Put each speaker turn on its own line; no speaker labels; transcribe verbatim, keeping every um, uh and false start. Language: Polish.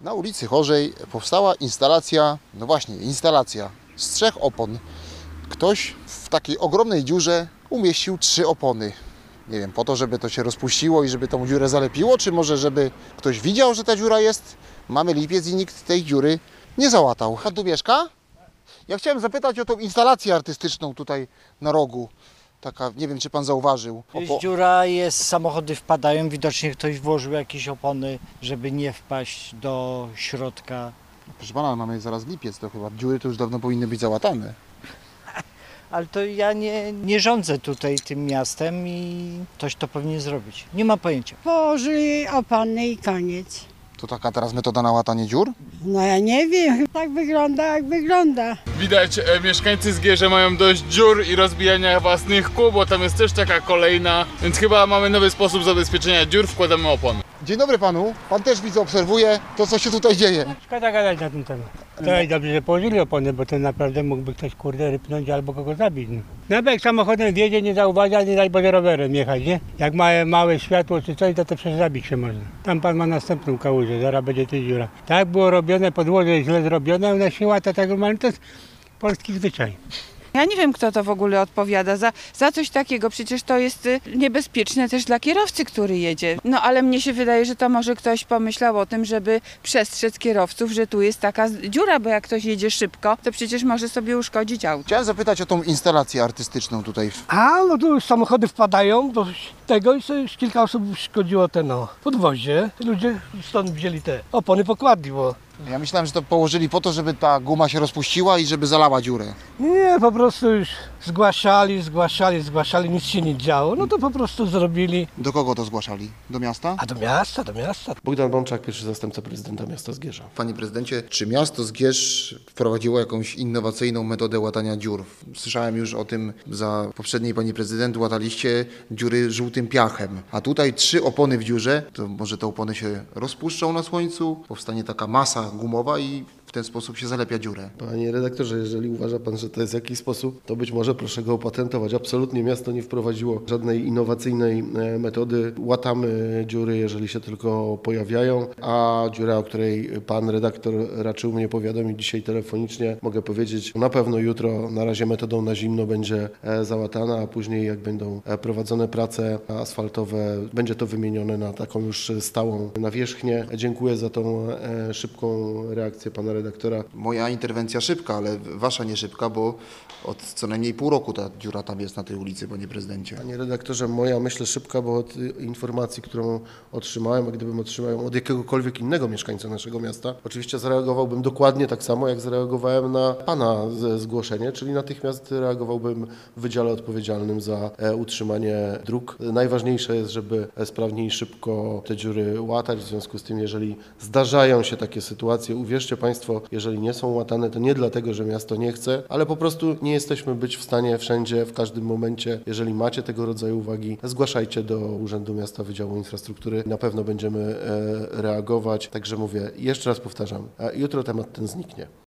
Na ulicy Chorzej powstała instalacja, no właśnie, instalacja z trzech opon. Ktoś w takiej ogromnej dziurze umieścił trzy opony. Nie wiem, po to, żeby to się rozpuściło i żeby tą dziurę zalepiło, czy może żeby ktoś widział, że ta dziura jest? Mamy lipiec i nikt tej dziury nie załatał. Pan tu mieszka? Ja chciałem zapytać o tą instalację artystyczną tutaj na rogu. Taka, nie wiem, czy pan zauważył.
Jest dziura, jest, samochody wpadają, widocznie ktoś włożył jakieś opony, żeby nie wpaść do środka.
Proszę pana, mamy zaraz lipiec, to chyba dziury to już dawno powinny być załatane.
Ale to ja nie, nie rządzę tutaj tym miastem i ktoś to powinien zrobić. Nie mam pojęcia.
Położyli opony i koniec.
To taka teraz metoda na łatanie dziur?
No ja nie wiem, tak wygląda jak wygląda.
Widać, e, mieszkańcy Zgierza mają dość dziur i rozbijania własnych kół, bo tam jest też taka kolejna, więc chyba mamy nowy sposób zabezpieczenia dziur, wkładamy opony.
Dzień dobry panu. Pan też widzę, obserwuje to, co się tutaj dzieje.
Szkoda gadać na ten temat. To i dobrze, że położyli opony, bo to naprawdę mógłby ktoś kurde rypnąć albo kogo zabić. No. No bo jak samochodem wjedzie, nie zauważa, nie daj Boże rowerem jechać, nie? Jak ma małe światło czy coś, to to przecież zabić się można. Tam pan ma następną kałużę, zaraz będzie tu dziura. Tak było robione, podłoże jest źle zrobione, ona się łata tak normalnie, to jest polski zwyczaj.
Ja nie wiem, kto to w ogóle odpowiada za, za coś takiego. Przecież to jest y, niebezpieczne też dla kierowcy, który jedzie. No ale mnie się wydaje, że to może ktoś pomyślał o tym, żeby przestrzec kierowców, że tu jest taka dziura, bo jak ktoś jedzie szybko, to przecież może sobie uszkodzić auto.
Chciałem zapytać o tą instalację artystyczną tutaj.
A, no tu samochody wpadają do tego i sobie już kilka osób uszkodziło te no, podwozie. Ludzie stąd wzięli te opony, pokładli, bo...
Ja myślałem, że to położyli po to, żeby ta guma się rozpuściła i żeby zalała dziurę.
Nie, po prostu już zgłaszali, zgłaszali, zgłaszali, nic się nie działo, no to po prostu zrobili.
Do kogo to zgłaszali? Do miasta?
A do miasta, do miasta.
Bogdan Bączak, pierwszy zastępca prezydenta miasta Zgierza.
Panie prezydencie, czy miasto Zgierz wprowadziło jakąś innowacyjną metodę łatania dziur? Słyszałem już o tym, za poprzedniej pani prezydent łataliście dziury żółtym piachem, a tutaj trzy opony w dziurze, to może te opony się rozpuszczą na słońcu, powstanie taka masa gumowa i w ten sposób się zalepia dziurę.
Panie redaktorze, jeżeli uważa pan, że to jest jakiś sposób, to być może proszę go opatentować. Absolutnie miasto nie wprowadziło żadnej innowacyjnej e, metody. Łatamy dziury, jeżeli się tylko pojawiają, a dziura, o której pan redaktor raczył mnie powiadomić dzisiaj telefonicznie, mogę powiedzieć, na pewno jutro, na razie metodą na zimno będzie e, załatana, a później jak będą e, prowadzone prace asfaltowe, będzie to wymienione na taką już stałą nawierzchnię. Dziękuję za tą e, szybką reakcję pana redaktora. redaktora.
Moja interwencja szybka, ale wasza nie szybka, bo od co najmniej pół roku ta dziura tam jest na tej ulicy, panie prezydencie.
Panie redaktorze, moja myślę szybka, bo od informacji, którą otrzymałem, a gdybym otrzymał ją od jakiegokolwiek innego mieszkańca naszego miasta, oczywiście zareagowałbym dokładnie tak samo, jak zareagowałem na pana zgłoszenie, czyli natychmiast reagowałbym w wydziale odpowiedzialnym za utrzymanie dróg. Najważniejsze jest, żeby sprawnie i szybko te dziury łatać, w związku z tym, jeżeli zdarzają się takie sytuacje, uwierzcie państwo, jeżeli nie są łatane, to nie dlatego, że miasto nie chce, ale po prostu nie jesteśmy być w stanie wszędzie, w każdym momencie. Jeżeli macie tego rodzaju uwagi, zgłaszajcie do Urzędu Miasta Wydziału Infrastruktury. Na pewno będziemy reagować. Także mówię, jeszcze raz powtarzam, jutro temat ten zniknie.